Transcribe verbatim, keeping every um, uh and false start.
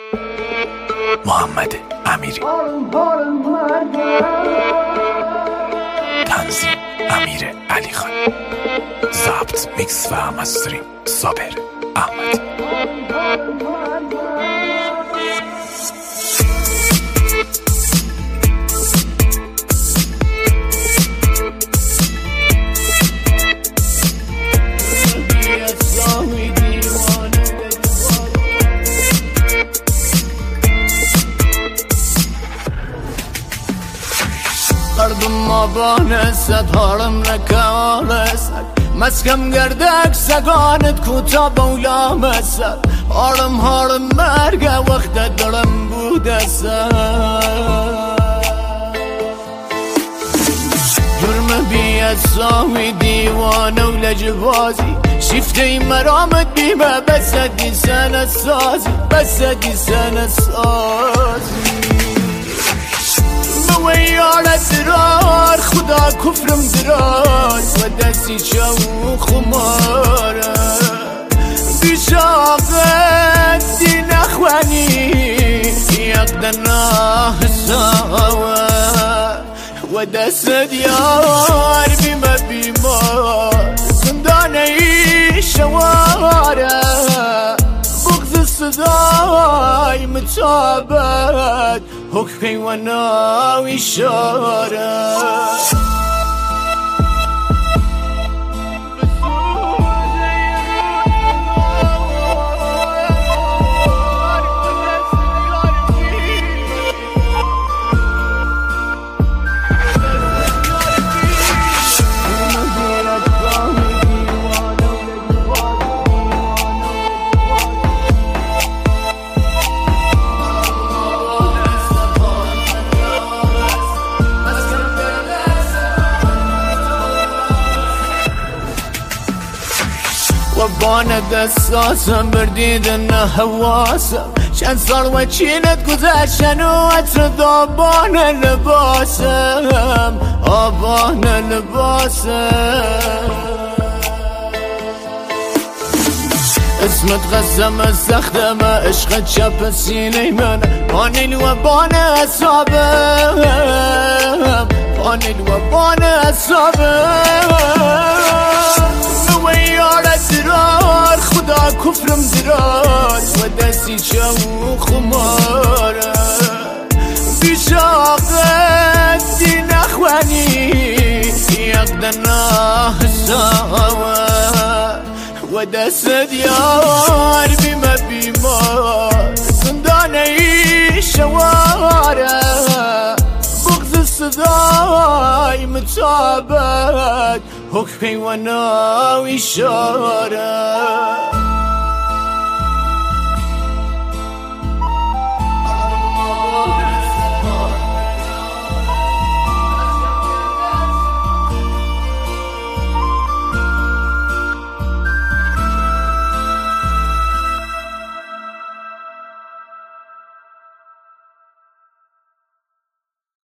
محمد امیری. تنظیم امیر علی خان. ضبط میکس و مسترینگ صابر احمد. قلبم ما بانست هارم نکالست مسکم گردک سگانت کوتا بولا مسد هارم هارم مرگه وقت دلم بودست جرم بیاد ساوی دیوانه و لجبازی شفته مرامت بیمه بسدی سنه سازی بسدی سنه سازی ويار اسرار خدا كفرم دراز ودسي شو خماره بشاقت دين اخواني يقدرنا سوا ودس ديار بما بما زنداني شوارع بغض الصداي متابت حكمي وناوي شارع وبانا قصاصم برديدنا هواسم شان صار وشينت قزاشن واتردوبانا لباسم ابانا لباسم اسمت غزم استخدم عشقت شب سینه من بانیل و بان اصابم بانیل و بان اصابم ويار اسرار خدا كفرم دراز ودسي شو خماره بشاقت دين اخواني يقدرنا سوا ودس ديار بما بما زنداني شوارع بغض الصداي متابت حكمي وناوي شارع